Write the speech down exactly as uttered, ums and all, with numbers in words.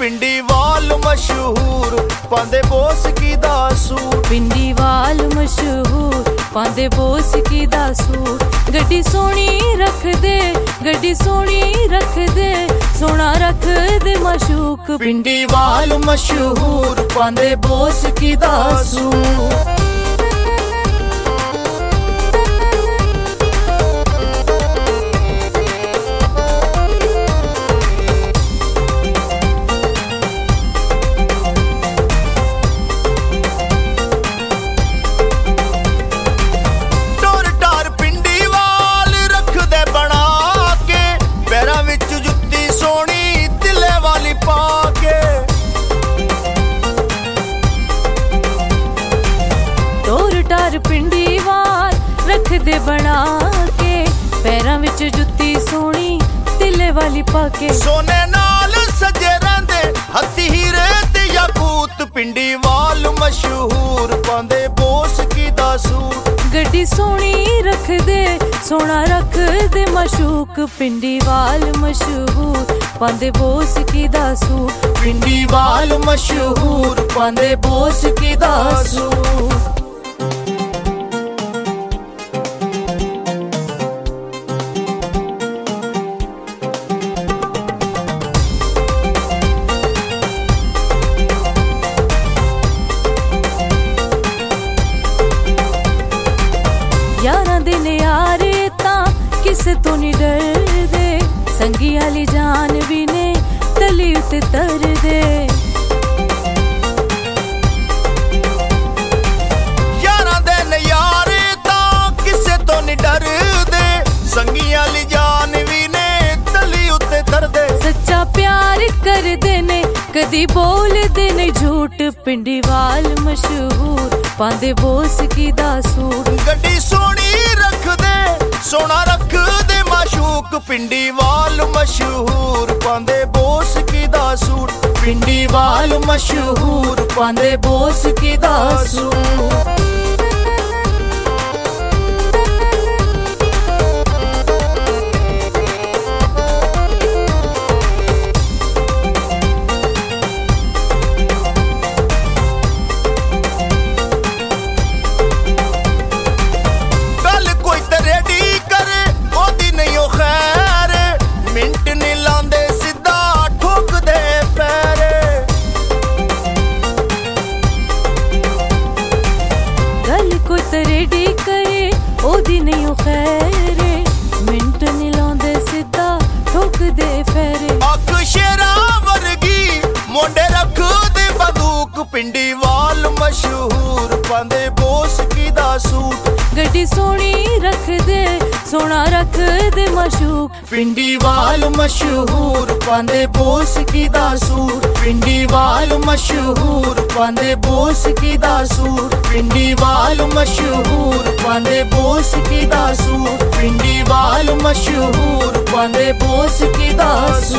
ਪਿੰਡੀ ਵਾਲ ਮਸ਼ਹੂਰ ਪਾਂਦੇ ਬੋਸਕੀ ਦਾ ਸੂਟ। ਪਿੰਡੀ ਵਾਲ ਮਸ਼ਹੂਰ ਪਾਂਦੇ ਬੋਸਕੀ ਦਾ ਸੂਟ। ਗੱਡੀ ਸੋਹਣੀ ਰੱਖਦੇ ਗੱਡੀ ਸੋਹਣੀ ਰੱਖਦੇ ਸੋਹਣਾ ਰੱਖਦੇ ਮਾਸ਼ੂਕ। ਪਿੰਡੀ ਵਾਲ ਮਸ਼ਹੂਰ ਪਾਂਦੇ ਬੋਸਕੀ ਦਾ ਸੂਟ। ਪਿੰਡੀ ਵਾਲ ਰੱਖਦੇ ਬਣਾ ਕੇ ਪੈਰਾਂ ਵਿੱਚ ਜੁੱਤੀ ਸੋਹਣੀ ਤਿੱਲੇ ਵਾਲੀ ਪਾ ਕੇ। ਸੋਨੇ ਨਾਲ ਸਜੇ ਰਹਿੰਦੇ ਹੱਥੀ ਹੀਰੇ ਤੇ ਯਾਕੂਤ। ਪਿੰਡੀ ਵਾਲ ਮਸ਼ਹੂਰ ਪਾਂਦੇ ਬੋਸਕੀ ਦਾ ਸੂਟ। ਗੱਡੀ ਸੋਹਣੀ ਰੱਖਦੇ ਸੋਹਣਾ ਰੱਖਦੇ ਮਾਸ਼ੂਕ। ਪਿੰਡੀ ਵਾਲ ਮਸ਼ਹੂਰ ਪਾਂਦੇ ਬੋਸਕੀ ਦਾ ਸੂਟ। ਪਿੰਡੀ ਵਾਲ ਮਸ਼ਹੂਰ ਪਾਂਦੇ ਬੋਸਕੀ ਦਾ ਸੂਟ। यारां दे नियारे तां किसे तो नहीं डरदे संगी आली जान भी ने तली उते तरदे। यारां दे नियारे तां किसे तो नहीं डरदे संगी आली जान भी ने तली उते तरदे। सच्चा प्यार करदे ने कदी बोलदे नहीं झूठ। पिंडी वाल मशहूर पांदे बॉसकी दा सूट। गड्डी सोहनी रखदे सोहना रखदे माशूक। पिंडी वाल मशहूर पांदे बॉसकी दा सूट। पिंडी वाल मशहूर पांदे बॉसकी दा सूट। रेडी करे ओदी नहीं ओ खैरे मिंट नहीं लांदे सीधा ठोक दे फेरे। अख शेरा वर्गी मोंडे रख दे बंदूक। पिंडी वाल मशहूर पांदे बॉसकी दा सूट। गड्डी सोहनी रखदे सोहना रखदे माशूक। पिंडी वाल मशहूर पांदे बॉसकी दा सूट। पिंडी वाल मशहूर पांदे बॉसकी दा सूट। पिंडी वाल मशहूर पांदे बॉसकी दा सूट। पिंडी वाल मशहूर पांदे बॉसकी दा सूट।